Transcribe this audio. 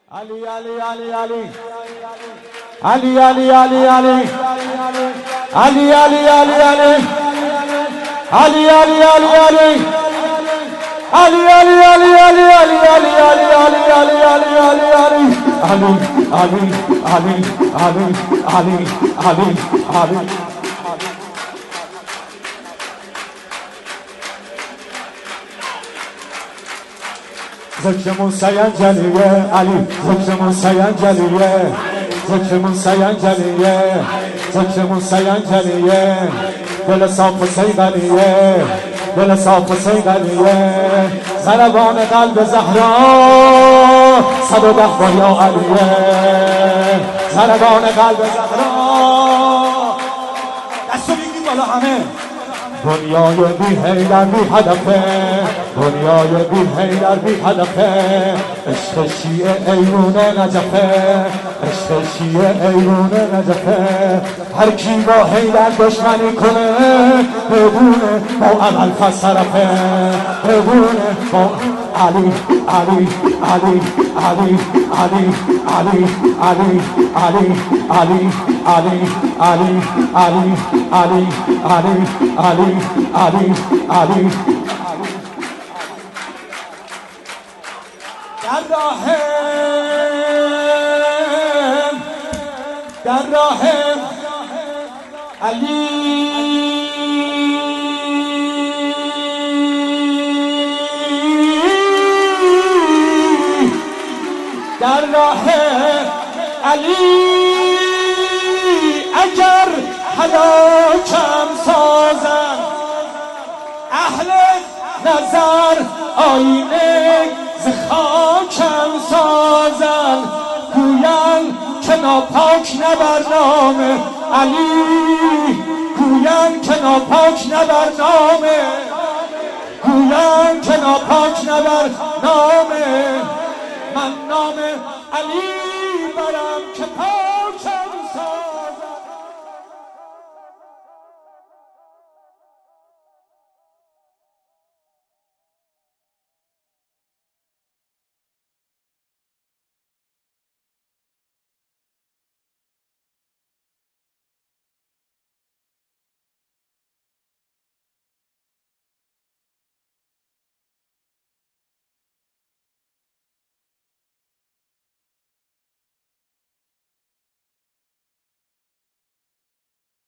Ali, Ali, Ali, Ali. Ali, Ali, Ali, Ali. Ali, Ali, Ali, Ali. Ali, Ali, Ali, Ali. Ali, Ali, Ali, Ali, Ali, Ali, Ali, Ali, Ali, Ali, Ali, Ali. Ali, Ali, Ali, Ali, Ali, Ali, Ali. ذکرمون سینجلیه علی، ذکرمون سینجلیه، ذکرمون سینجلیه، ذکرمون سینجلیه، دل صاف سیغلیه، دل صاف سیغلیه، ضربان قلب زهرا 110 بار یا علیه، ضربان قلب زهرا. دستو بگید بالا همه. دنیای بی حیدر بی هدفه، دنیای بی حیدر بی هدفه، عشق شیعه ایرون نجفه، عشق شیعه ایرون نجفه. هر کی با حیدر دشمنی کنه بدونه با عمل فسرفه، بدونه با علی علی علی علی علی علی علی علی علی علی علی علی علی علی علی علی علی. در راه علی در راه علی اگر هلاکم سازن اهل نظر آینه ز خاکم سازن، گوین که ناپاک نبر نام علی، گوین که ناپاک نبر نام، گوین که ناپاک نبر نام. من نام علی برم که پاک